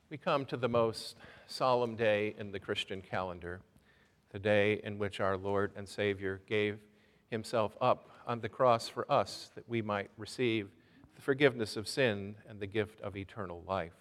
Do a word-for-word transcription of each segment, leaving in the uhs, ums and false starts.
We come to the most solemn day in the Christian calendar, the day in which our Lord and Savior gave himself up on the cross for us that we might receive the forgiveness of sin and the gift of eternal life.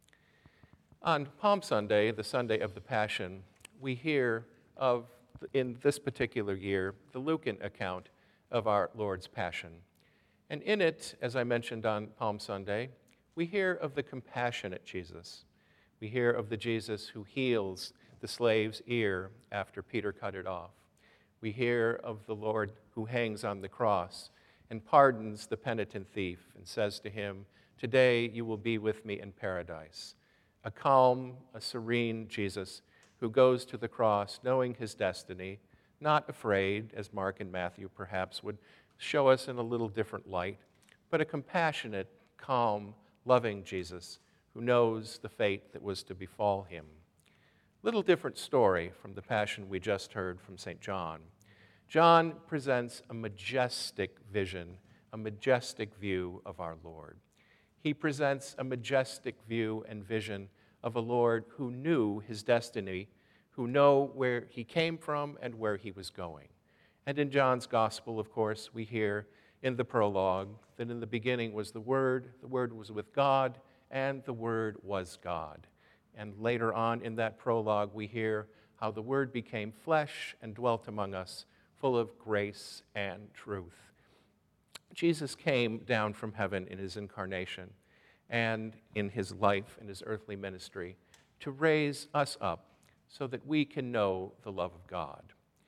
On Palm Sunday, the Sunday of the Passion, we hear of, in this particular year, the Lucan account of our Lord's Passion. And in it, as I mentioned on Palm Sunday, we hear of the compassionate Jesus. We hear of the Jesus who heals the slave's ear after Peter cut it off. We hear of the Lord who hangs on the cross and pardons the penitent thief and says to him, "Today you will be with me in paradise." A calm, a serene Jesus who goes to the cross knowing his destiny, not afraid, as Mark and Matthew perhaps would show us in a little different light, but a compassionate, calm, loving Jesus who knows the fate that was to befall him. Little different story from the Passion we just heard from Saint John. John presents a majestic vision, a majestic view of our Lord. He presents a majestic view and vision of a Lord who knew his destiny, who knew where he came from and where he was going. And in John's Gospel, of course, we hear in the prologue that in the beginning was the Word, the Word was with God, and the Word was God. And later on in that prologue, we hear how the Word became flesh and dwelt among us, full of grace and truth. Jesus came down from heaven in his incarnation and in his life, in his earthly ministry, to raise us up so that we can know the love of God.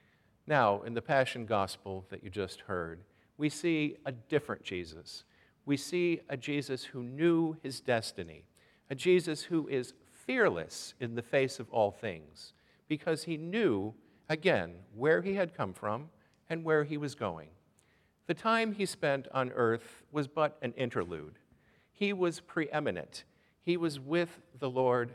Now, in the Passion Gospel that you just heard, we see a different Jesus. We see a Jesus who knew his destiny, a Jesus who is fearless in the face of all things, because he knew, again, where he had come from and where he was going. The time he spent on earth was but an interlude. He was preeminent. He was with the Lord,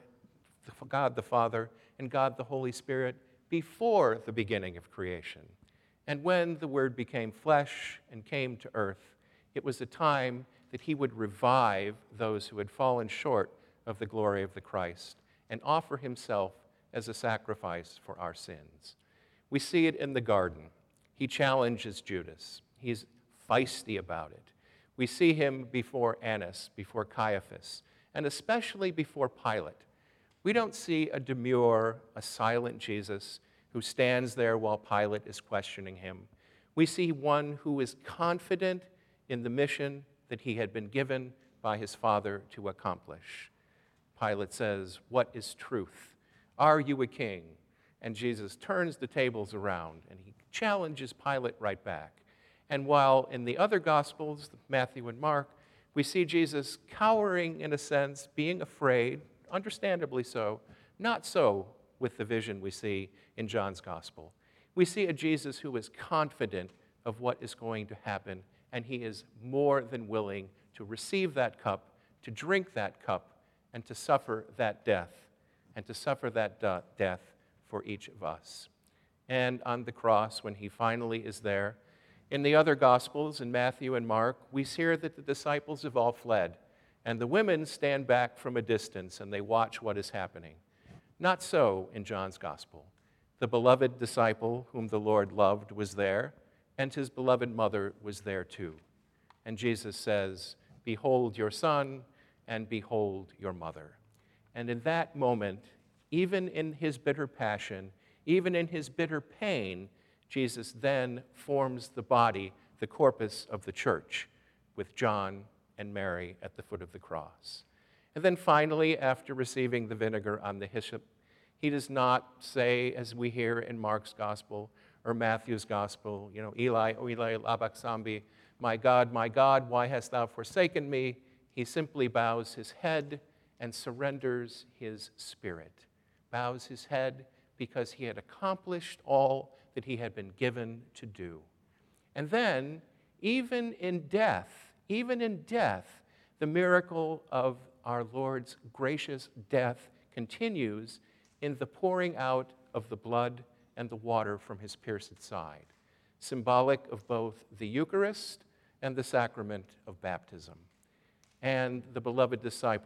God the Father, and God the Holy Spirit before the beginning of creation. And when the Word became flesh and came to earth, it was a time that he would revive those who had fallen short of the glory of the Christ and offer himself as a sacrifice for our sins. We see it in the garden. He challenges Judas. He's feisty about it. We see him before Annas, before Caiaphas, and especially before Pilate. We don't see a demure, a silent Jesus who stands there while Pilate is questioning him. We see one who is confident in the mission that he had been given by his Father to accomplish. Pilate says, "What is truth? Are you a king?" And Jesus turns the tables around and he challenges Pilate right back. And while in the other Gospels, Matthew and Mark, we see Jesus cowering in a sense, being afraid, understandably so, not so with the vision we see in John's Gospel. We see a Jesus who is confident of what is going to happen, and he is more than willing to receive that cup, to drink that cup, and to suffer that death, and to suffer that de- death for each of us. And on the cross, when he finally is there, in the other Gospels, in Matthew and Mark, we hear that the disciples have all fled, and the women stand back from a distance and they watch what is happening. Not so in John's Gospel. The beloved disciple whom the Lord loved was there, and his beloved mother was there too. And Jesus says, "Behold your son, and behold your mother." And in that moment, even in his bitter passion, even in his bitter pain, Jesus then forms the body, the corpus of the church, with John and Mary at the foot of the cross. And then finally, after receiving the vinegar on the hyssop, he does not say, as we hear in Mark's Gospel or Matthew's Gospel, you know, "Eli, O Eli, lama sabachthani, my God, my God, why hast thou forsaken me?" He simply bows his head and surrenders his spirit. Bows his head because he had accomplished all that he had been given to do. And then, even in death, even in death, the miracle of our Lord's gracious death continues in the pouring out of the blood and the water from his pierced side, symbolic of both the Eucharist and the sacrament of baptism. And the beloved disciple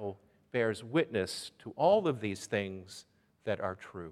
bears witness to all of these things that are true.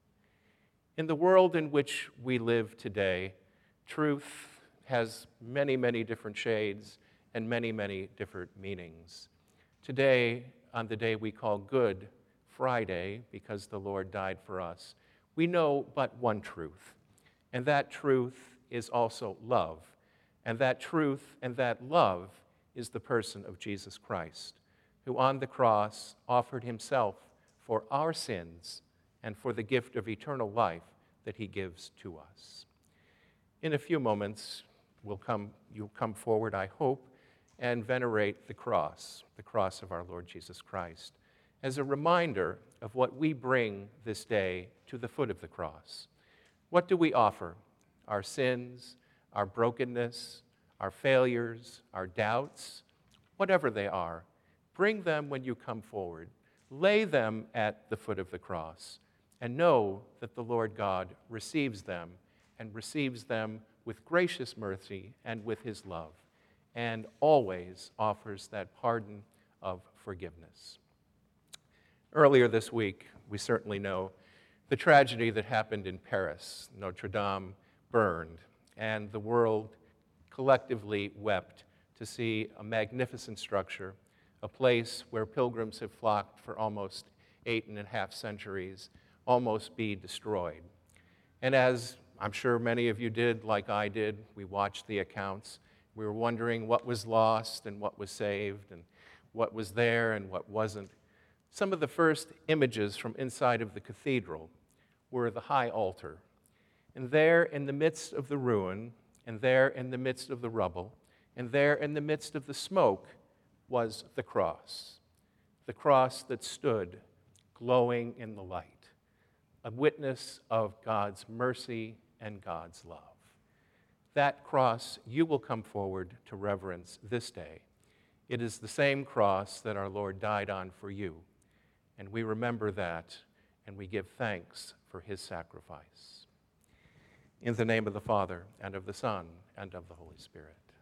In the world in which we live today, truth has many, many different shades and many, many different meanings. Today, on the day we call Good Friday, because the Lord died for us, we know but one truth, and that truth is also love. And that truth and that love is the person of Jesus Christ, who on the cross offered himself for our sins and for the gift of eternal life that he gives to us. In a few moments, we'll come, you'll come forward, I hope, and venerate the cross, the cross of our Lord Jesus Christ, as a reminder of what we bring this day to the foot of the cross. What do we offer? Our sins, our brokenness, our failures, our doubts, whatever they are. Bring them when you come forward. Lay them at the foot of the cross, and know that the Lord God receives them, and receives them with gracious mercy and with his love, and always offers that pardon of forgiveness. Earlier this week, we certainly know the tragedy that happened in Paris. Notre Dame burned, and the world collectively wept to see a magnificent structure, a place where pilgrims have flocked for almost eight and a half centuries, almost be destroyed. And as I'm sure many of you did, like I did, we watched the accounts. We were wondering what was lost and what was saved, and what was there and what wasn't. Some of the first images from inside of the cathedral were the high altar. And there in the midst of the ruin, and there in the midst of the rubble, and there in the midst of the smoke was the cross. The cross that stood glowing in the light, a witness of God's mercy and God's love. That cross you will come forward to reverence this day. It is the same cross that our Lord died on for you. And we remember that, and we give thanks for his sacrifice. In the name of the Father, and of the Son, and of the Holy Spirit.